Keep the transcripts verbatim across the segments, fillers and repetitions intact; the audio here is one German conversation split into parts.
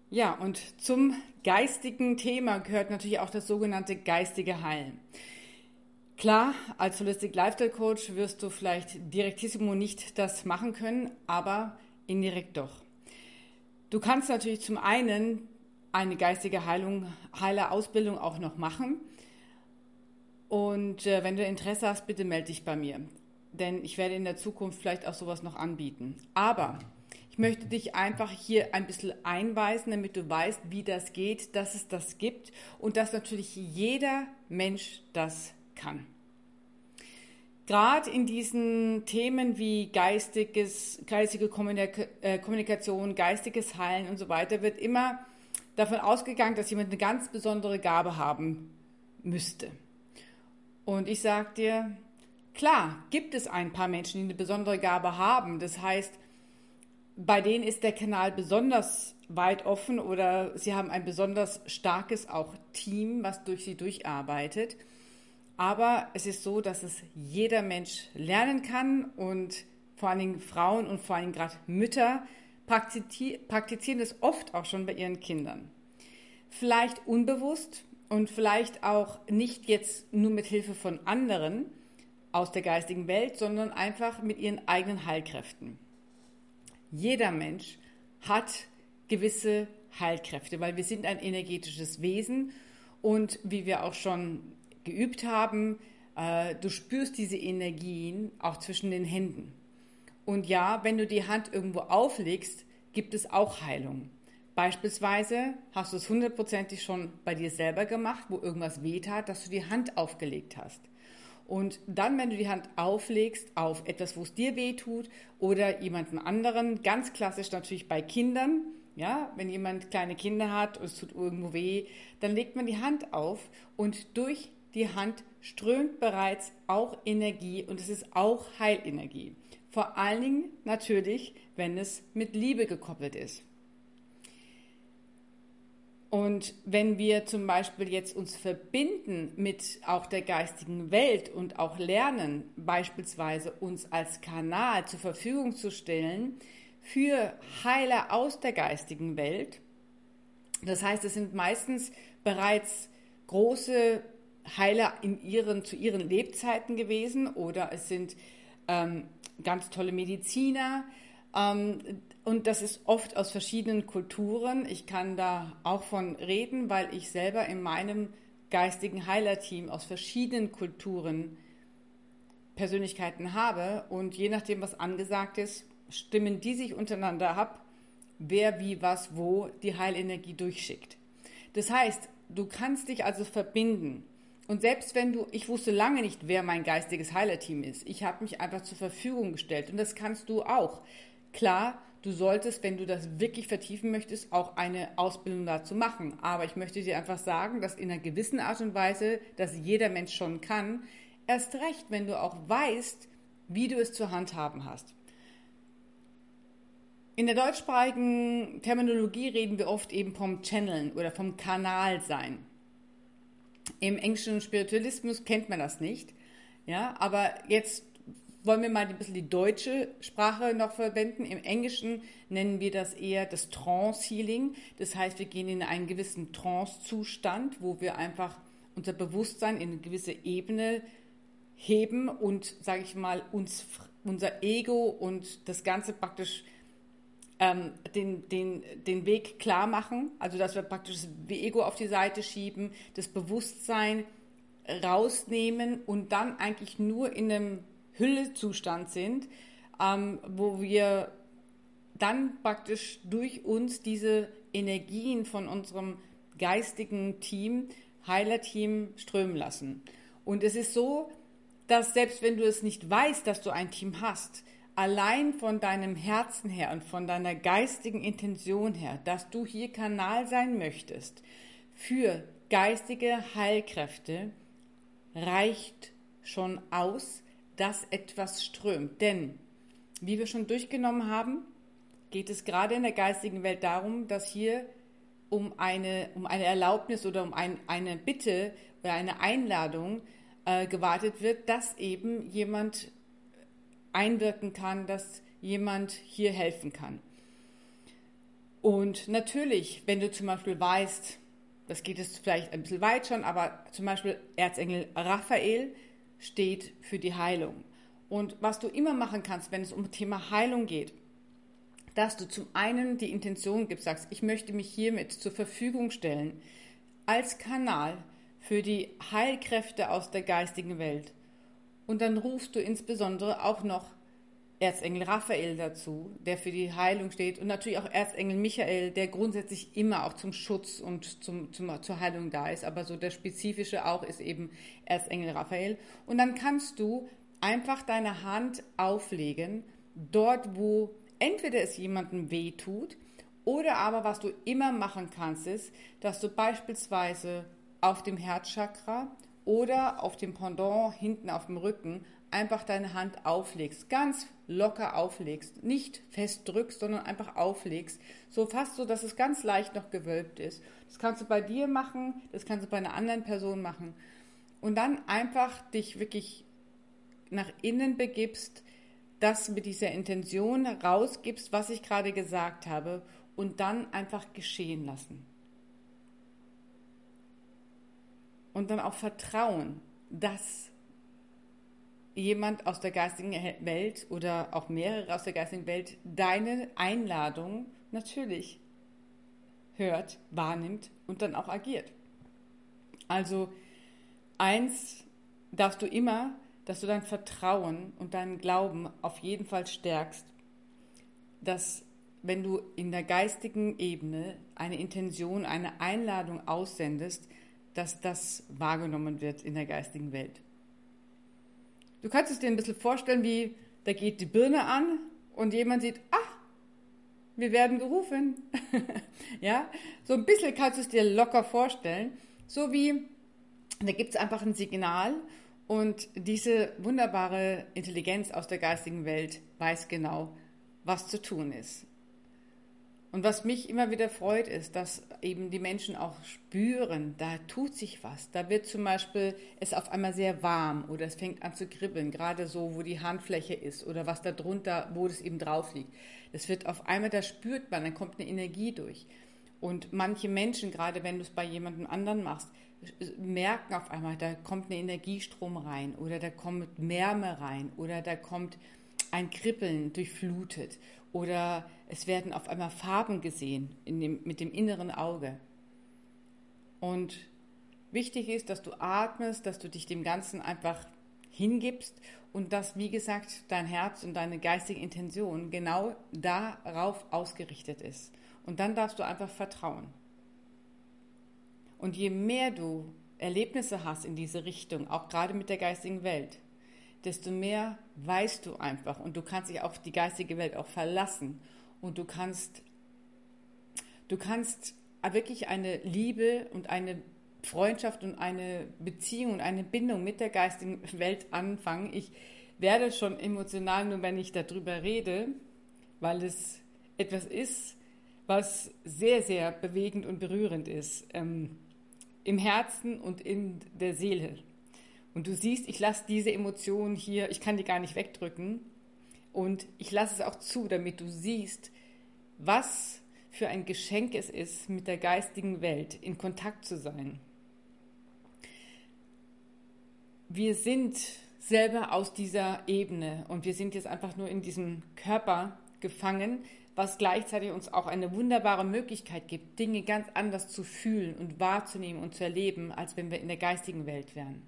Ja, und zum geistigen Thema gehört natürlich auch das sogenannte geistige Heilen. Klar, als Holistic Lifestyle Coach wirst du vielleicht direktissimo nicht das machen können, aber indirekt doch. Du kannst natürlich zum einen eine geistige Heilung, Heilerausbildung auch noch machen. Und äh, wenn du Interesse hast, bitte melde dich bei mir. Denn ich werde in der Zukunft vielleicht auch sowas noch anbieten. Aber ich möchte dich einfach hier ein bisschen einweisen, damit du weißt, wie das geht, dass es das gibt und dass natürlich jeder Mensch das kann. Gerade in diesen Themen wie geistiges, geistige Kommunika äh, Kommunikation, geistiges Heilen und so weiter wird immer davon ausgegangen, dass jemand eine ganz besondere Gabe haben müsste. Und ich sage dir, klar, gibt es ein paar Menschen, die eine besondere Gabe haben. Das heißt, bei denen ist der Kanal besonders weit offen oder sie haben ein besonders starkes auch Team, was durch sie durcharbeitet. Aber es ist so, dass es jeder Mensch lernen kann und vor allen Dingen Frauen und vor allen Dingen gerade Mütter praktizieren es oft auch schon bei ihren Kindern. Vielleicht unbewusst und vielleicht auch nicht jetzt nur mit Hilfe von anderen aus der geistigen Welt, sondern einfach mit ihren eigenen Heilkräften. Jeder Mensch hat gewisse Heilkräfte, weil wir sind ein energetisches Wesen und wie wir auch schon geübt haben, äh, du spürst diese Energien auch zwischen den Händen. Und ja, wenn du die Hand irgendwo auflegst, gibt es auch Heilung. Beispielsweise hast du es hundertprozentig schon bei dir selber gemacht, wo irgendwas wehtat, dass du die Hand aufgelegt hast. Und dann, wenn du die Hand auflegst auf etwas, wo es dir weh tut oder jemanden anderen, ganz klassisch natürlich bei Kindern, ja, wenn jemand kleine Kinder hat und es tut irgendwo weh, dann legt man die Hand auf und durch die Hand strömt bereits auch Energie und es ist auch Heilenergie. Vor allen Dingen natürlich, wenn es mit Liebe gekoppelt ist. Und wenn wir zum Beispiel jetzt uns verbinden mit auch der geistigen Welt und auch lernen, beispielsweise uns als Kanal zur Verfügung zu stellen für Heiler aus der geistigen Welt, das heißt, es sind meistens bereits große Heiler in ihren, zu ihren Lebzeiten gewesen oder es sind ähm, ganz tolle Mediziner, ähm, und das ist oft aus verschiedenen Kulturen. Ich kann da auch von reden, weil ich selber in meinem geistigen Heilerteam aus verschiedenen Kulturen Persönlichkeiten habe. Und je nachdem, was angesagt ist, stimmen die sich untereinander ab, wer wie was wo die Heilenergie durchschickt. Das heißt, du kannst dich also verbinden. Und selbst wenn du, ich wusste lange nicht, wer mein geistiges Heilerteam ist. Ich habe mich einfach zur Verfügung gestellt und das kannst du auch. Klar, du solltest, wenn du das wirklich vertiefen möchtest, auch eine Ausbildung dazu machen. Aber ich möchte dir einfach sagen, dass in einer gewissen Art und Weise, dass jeder Mensch schon kann, erst recht, wenn du auch weißt, wie du es zu handhaben hast. In der deutschsprachigen Terminologie reden wir oft eben vom Channeln oder vom Kanal sein. Im englischen Spiritualismus kennt man das nicht. Ja, aber jetzt wollen wir mal ein bisschen die deutsche Sprache noch verwenden. Im Englischen nennen wir das eher das Trance-Healing. Das heißt, wir gehen in einen gewissen Trance-Zustand, wo wir einfach unser Bewusstsein in eine gewisse Ebene heben und, sage ich mal, uns, unser Ego und das Ganze praktisch ähm, den, den, den Weg klar machen. Also, dass wir praktisch das Ego auf die Seite schieben, das Bewusstsein rausnehmen und dann eigentlich nur in einem Hüllezustand sind, ähm, wo wir dann praktisch durch uns diese Energien von unserem geistigen Team, Heilerteam strömen lassen. Und es ist so, dass selbst wenn du es nicht weißt, dass du ein Team hast, allein von deinem Herzen her und von deiner geistigen Intention her, dass du hier Kanal sein möchtest für geistige Heilkräfte, reicht schon aus, dass etwas strömt. Denn, wie wir schon durchgenommen haben, geht es gerade in der geistigen Welt darum, dass hier um eine, um eine Erlaubnis oder um ein, eine Bitte oder eine Einladung äh, gewartet wird, dass eben jemand einwirken kann, dass jemand hier helfen kann. Und natürlich, wenn du zum Beispiel weißt, das geht jetzt vielleicht ein bisschen weit schon, aber zum Beispiel Erzengel Raphael steht für die Heilung. Und was du immer machen kannst, wenn es um das Thema Heilung geht, dass du zum einen die Intention gibst, sagst, ich möchte mich hiermit zur Verfügung stellen, als Kanal für die Heilkräfte aus der geistigen Welt. Und dann rufst du insbesondere auch noch Erzengel Raphael dazu, der für die Heilung steht, und natürlich auch Erzengel Michael, der grundsätzlich immer auch zum Schutz und zum, zum, zur Heilung da ist, aber so der spezifische auch ist eben Erzengel Raphael. Und dann kannst du einfach deine Hand auflegen, dort wo entweder es jemandem weh tut, oder aber was du immer machen kannst, ist, dass du beispielsweise auf dem Herzchakra oder auf dem Pendant hinten auf dem Rücken einfach deine Hand auflegst, ganz locker auflegst, nicht fest drückst, sondern einfach auflegst, so fast so, dass es ganz leicht noch gewölbt ist. Das kannst du bei dir machen, das kannst du bei einer anderen Person machen und dann einfach dich wirklich nach innen begibst, das mit dieser Intention rausgibst, was ich gerade gesagt habe, und dann einfach geschehen lassen. Und dann auch vertrauen, dass jemand aus der geistigen Welt oder auch mehrere aus der geistigen Welt deine Einladung natürlich hört, wahrnimmt und dann auch agiert. Also eins darfst du immer, dass du dein Vertrauen und deinen Glauben auf jeden Fall stärkst, dass wenn du in der geistigen Ebene eine Intention, eine Einladung aussendest, dass das wahrgenommen wird in der geistigen Welt. Du kannst es dir ein bisschen vorstellen, wie da geht die Birne an und jemand sieht, ach, wir werden gerufen. Ja, so ein bisschen kannst du es dir locker vorstellen, so wie, da gibt es einfach ein Signal und diese wunderbare Intelligenz aus der geistigen Welt weiß genau, was zu tun ist. Und was mich immer wieder freut, ist, dass eben die Menschen auch spüren, da tut sich was. Da wird zum Beispiel es auf einmal sehr warm oder es fängt an zu kribbeln, gerade so, wo die Handfläche ist oder was da drunter, wo das eben drauf liegt. Das wird auf einmal, da spürt man, dann kommt eine Energie durch. Und manche Menschen, gerade wenn du es bei jemandem anderen machst, merken auf einmal, da kommt ein Energiestrom rein oder da kommt Wärme rein oder da kommt ein Kribbeln durchflutet. Oder es werden auf einmal Farben gesehen in dem, mit dem inneren Auge. Und wichtig ist, dass du atmest, dass du dich dem Ganzen einfach hingibst und dass, wie gesagt, dein Herz und deine geistige Intention genau darauf ausgerichtet ist. Und dann darfst du einfach vertrauen. Und je mehr du Erlebnisse hast in diese Richtung, auch gerade mit der geistigen Welt, desto mehr weißt du einfach und du kannst dich auf die geistige Welt auch verlassen und du kannst, du kannst wirklich eine Liebe und eine Freundschaft und eine Beziehung und eine Bindung mit der geistigen Welt anfangen. Ich werde schon emotional, nur wenn ich darüber rede, weil es etwas ist, was sehr, sehr bewegend und berührend ist, ähm, im Herzen und in der Seele. Und du siehst, ich lasse diese Emotionen hier, ich kann die gar nicht wegdrücken. Und ich lasse es auch zu, damit du siehst, was für ein Geschenk es ist, mit der geistigen Welt in Kontakt zu sein. Wir sind selber aus dieser Ebene und wir sind jetzt einfach nur in diesem Körper gefangen, was gleichzeitig uns auch eine wunderbare Möglichkeit gibt, Dinge ganz anders zu fühlen und wahrzunehmen und zu erleben, als wenn wir in der geistigen Welt wären.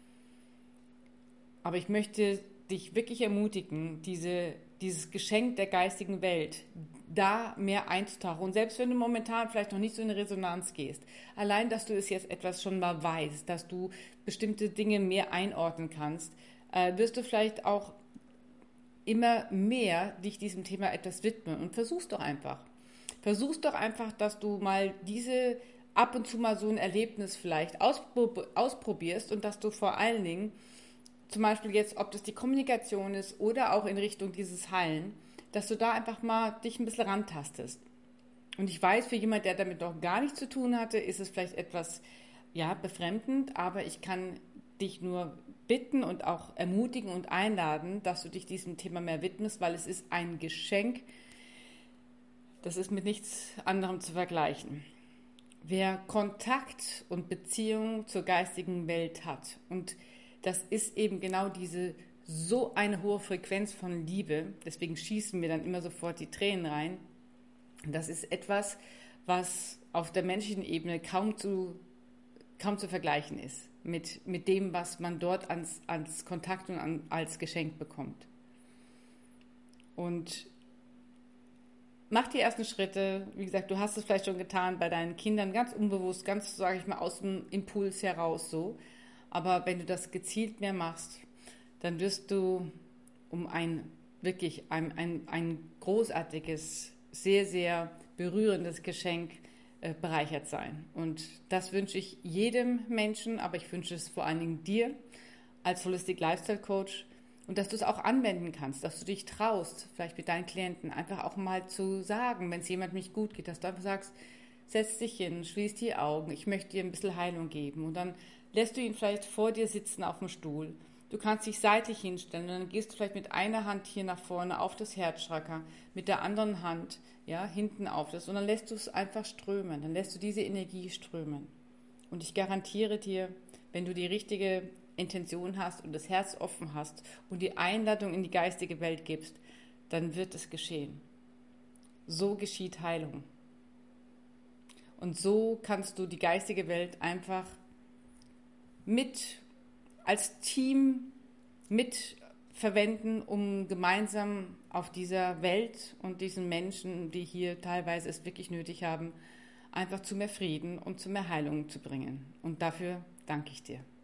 Aber ich möchte dich wirklich ermutigen, diese, dieses Geschenk der geistigen Welt, da mehr einzutauchen. Und selbst wenn du momentan vielleicht noch nicht so in Resonanz gehst, allein, dass du es jetzt etwas schon mal weißt, dass du bestimmte Dinge mehr einordnen kannst, äh, wirst du vielleicht auch immer mehr dich diesem Thema etwas widmen. Und versuch's doch einfach. Versuch's doch einfach, dass du mal diese ab und zu mal so ein Erlebnis vielleicht ausprob- ausprobierst und dass du vor allen Dingen zum Beispiel jetzt, ob das die Kommunikation ist oder auch in Richtung dieses Heilen, dass du da einfach mal dich ein bisschen rantastest. Und ich weiß, für jemand, der damit noch gar nichts zu tun hatte, ist es vielleicht etwas, ja, befremdend, aber ich kann dich nur bitten und auch ermutigen und einladen, dass du dich diesem Thema mehr widmest, weil es ist ein Geschenk, Das ist mit nichts anderem zu vergleichen. Wer Kontakt und Beziehung zur geistigen Welt hat, und das ist eben genau diese so eine hohe Frequenz von Liebe, deswegen schießen mir dann immer sofort die Tränen rein, das ist etwas, was auf der menschlichen Ebene kaum zu, kaum zu vergleichen ist mit, mit dem, was man dort als, als Kontakt und an, als Geschenk bekommt. Und mach die ersten Schritte. Wie gesagt, du hast es vielleicht schon getan bei deinen Kindern, ganz unbewusst, ganz, sage ich mal, aus dem Impuls heraus so. Aber wenn du das gezielt mehr machst, dann wirst du um ein wirklich ein, ein, ein großartiges, sehr, sehr berührendes Geschenk äh, bereichert sein. Und das wünsche ich jedem Menschen, aber ich wünsche es vor allen Dingen dir als Holistic Lifestyle Coach, und dass du es auch anwenden kannst, dass du dich traust, vielleicht mit deinen Klienten einfach auch mal zu sagen, wenn es jemandem nicht gut geht, dass du einfach sagst, setz dich hin, schließ die Augen, ich möchte dir ein bisschen Heilung geben. Und dann lässt du ihn vielleicht vor dir sitzen auf dem Stuhl. Du kannst dich seitlich hinstellen und dann gehst du vielleicht mit einer Hand hier nach vorne auf das Herzchakra, mit der anderen Hand ja, hinten auf das, und dann lässt du es einfach strömen, dann lässt du diese Energie strömen. Und ich garantiere dir, wenn du die richtige Intention hast und das Herz offen hast und die Einladung in die geistige Welt gibst, dann wird es geschehen. So geschieht Heilung. Und so kannst du die geistige Welt einfach mit als Team mit verwenden, um gemeinsam auf dieser Welt und diesen Menschen, die hier teilweise es wirklich nötig haben, einfach zu mehr Frieden und zu mehr Heilung zu bringen. Und dafür danke ich dir.